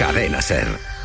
Cadena SER.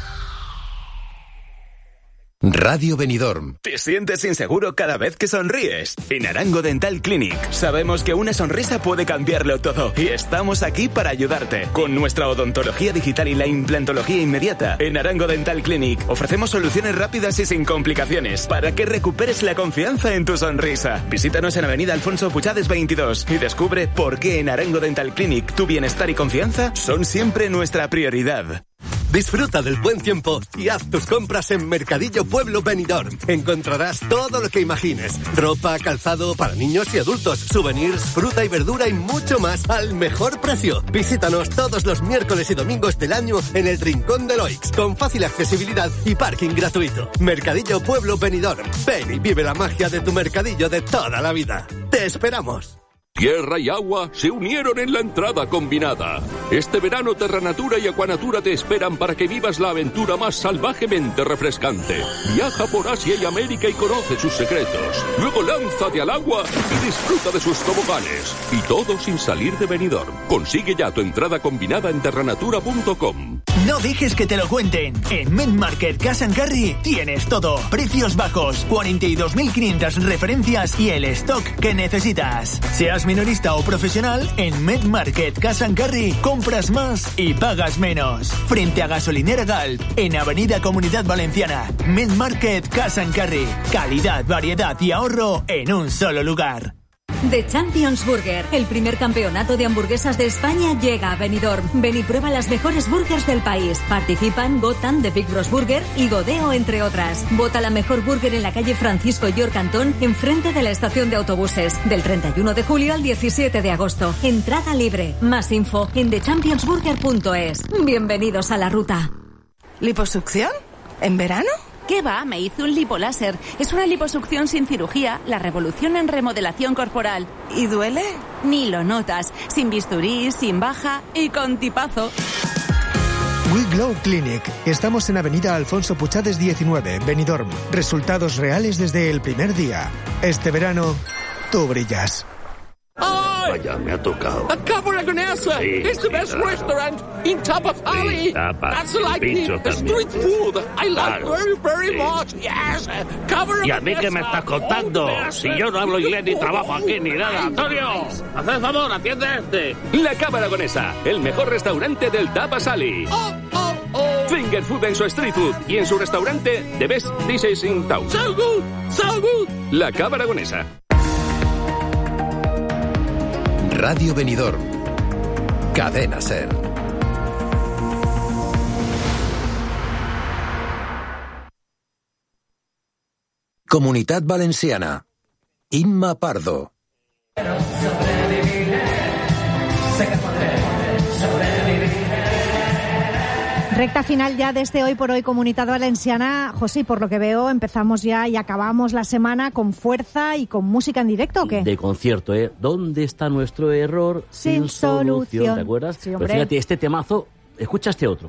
Radio Benidorm. ¿Te sientes inseguro cada vez que sonríes? En Arango Dental Clinic sabemos que una sonrisa puede cambiarlo todo y estamos aquí para ayudarte. Con nuestra odontología digital y la implantología inmediata, en Arango Dental Clinic ofrecemos soluciones rápidas y sin complicaciones para que recuperes la confianza en tu sonrisa. Visítanos en Avenida Alfonso Puchades 22 y descubre por qué en Arango Dental Clinic tu bienestar y confianza son siempre nuestra prioridad. Disfruta del buen tiempo y haz tus compras en Mercadillo Pueblo Benidorm. Encontrarás todo lo que imagines. Ropa, calzado para niños y adultos, souvenirs, fruta y verdura y mucho más al mejor precio. Visítanos todos los miércoles y domingos del año en el Rincón de Loix, con fácil accesibilidad y parking gratuito. Mercadillo Pueblo Benidorm. Ven y vive la magia de tu mercadillo de toda la vida. ¡Te esperamos! Tierra y agua se unieron en la entrada combinada. Este verano Terranatura y Aquanatura te esperan para que vivas la aventura más salvajemente refrescante. Viaja por Asia y América y conoce sus secretos. Luego lánzate al agua y disfruta de sus toboganes. Y todo sin salir de Benidorm. Consigue ya tu entrada combinada en terranatura.com. No dejes que te lo cuenten. En MedMarket Cash & Carry tienes todo. Precios bajos, 42.500 referencias y el stock que necesitas. Seas minorista o profesional, en MedMarket Cash & Carry compras más y pagas menos. Frente a Gasolinera Galp, en Avenida Comunidad Valenciana. MedMarket Cash & Carry. Calidad, variedad y ahorro en un solo lugar. The Champions Burger, el primer campeonato de hamburguesas de España, llega a Benidorm. Ven y prueba las mejores burgers del país. Participan Gotham de Big Bros Burger y Godeo, entre otras. Vota la mejor burger en la calle Francisco York Antón, enfrente de la estación de autobuses. Del 31 de julio al 17 de agosto. Entrada libre. Más info en thechampionsburger.es. Bienvenidos a la ruta. ¿Liposucción? ¿En verano? ¿Qué va? Me hice un lipoláser. Es una liposucción sin cirugía, la revolución en remodelación corporal. ¿Y duele? Ni lo notas. Sin bisturí, sin baja y con tipazo. We Glow Clinic. Estamos en Avenida Alfonso Puchades 19, Benidorm. Resultados reales desde el primer día. Este verano, tú brillas. Vaya, me ha tocado. A Cabra Gonesa. Sí, It's the best restaurant in Tapa Valley. Sí, tapas. That's like Bicho the street food. I like very much. Yes. Cabra ¿Y a mí qué me estás contando? Si yo no hablo inglés ni trabajo aquí ni nada. Antonio, haz el favor, atiende a este. La Cabra Aragonesa, el mejor restaurante del Tapas Alley. Finger food en su street food y en su restaurante The Best Dishes in Town. So good, so good. La Cabra Aragonesa. Radio Benidorm. Cadena SER. Comunitat Valenciana. Imma Pardo. Recta final ya desde Hoy por Hoy Comunidad Valenciana. José, por lo que veo, empezamos ya y acabamos la semana con fuerza y con música en directo, ¿o qué? De concierto, ¿eh? ¿Dónde está nuestro error sin solución? ¿Te acuerdas? Sí, pues fíjate, este temazo, escucha este otro.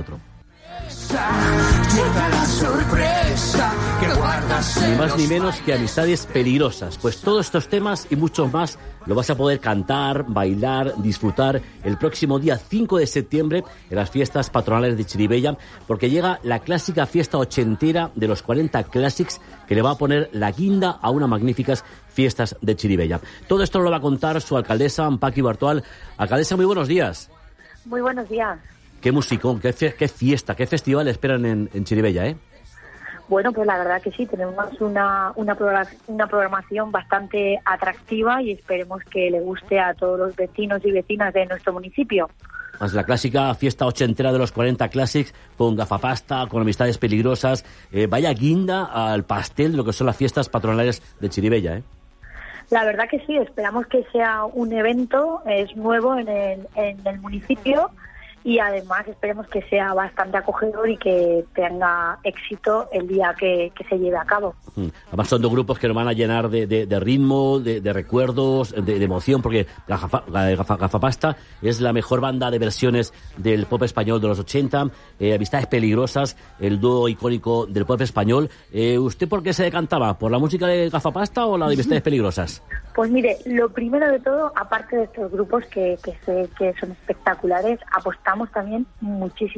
Llega la sorpresa que guardas Ni más ni menos que Amistades Peligrosas. Pues todos estos temas y muchos más lo vas a poder cantar, bailar, disfrutar el próximo día 5 de septiembre en las fiestas patronales de Chirivella, porque llega la clásica fiesta ochentera de los 40 Classics que le va a poner la guinda a unas magníficas fiestas de Chirivella. Todo esto lo va a contar su alcaldesa, Paqui Bartual. Alcaldesa, muy buenos días. Muy buenos días. Qué musicón, qué fiesta, qué festival esperan en Chirivella, ¿eh? Bueno, pues la verdad que sí, tenemos una programación bastante atractiva y esperemos que le guste a todos los vecinos y vecinas de nuestro municipio. Es la clásica fiesta ochentera de los 40 Classics, con gafapasta, con Amistades Peligrosas. Vaya guinda al pastel de lo que son las fiestas patronales de Chirivella, ¿eh? La verdad que sí, esperamos que sea un evento, es nuevo en el municipio, y además esperemos que sea bastante acogedor y que tenga éxito el día que se lleve a cabo. Además son dos grupos que nos van a llenar de ritmo, de recuerdos, de emoción, porque Gafapasta es la mejor banda de versiones del pop español de los 80, Amistades Peligrosas, el dúo icónico del pop español. ¿Usted por qué se decantaba? ¿Por la música de Gafapasta o la de Amistades Peligrosas? Pues mire, lo primero de todo, aparte de estos grupos que son espectaculares, apostamos también muchísimo